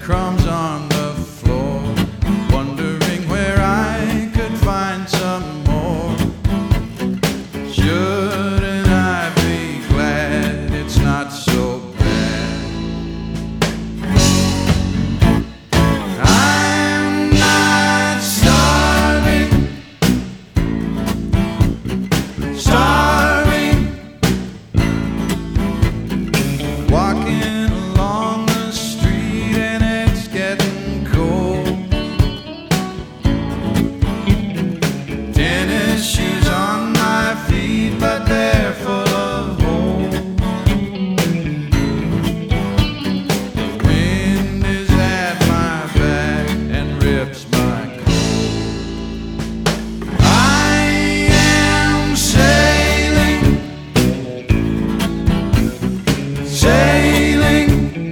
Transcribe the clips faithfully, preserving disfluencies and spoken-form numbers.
crumbs on the floor, wondering where I could find some more. Shouldn't I be glad it's not so bad? I'm not starving, starving, walking along the street and it's getting cold. Tennis shoes on my feet, but they're full of holes. The wind is at my back and rips my coat. I am sailing, sailing,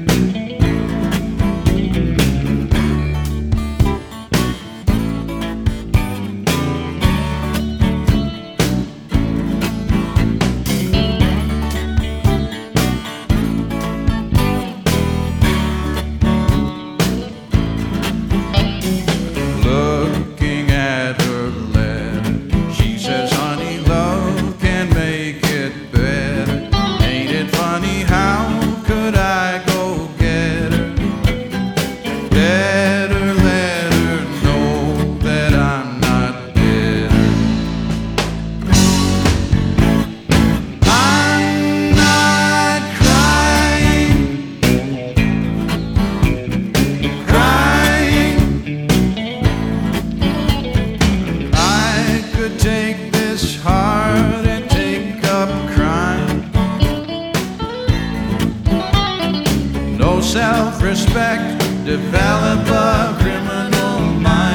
looking at her letter. She says, honey, love can make it better. Ain't it funny, how could I go get her? Better let her know that I'm not bitter. I'm not crying, crying. I could take this heart and take up crime. No self-respect, develop a criminal mind.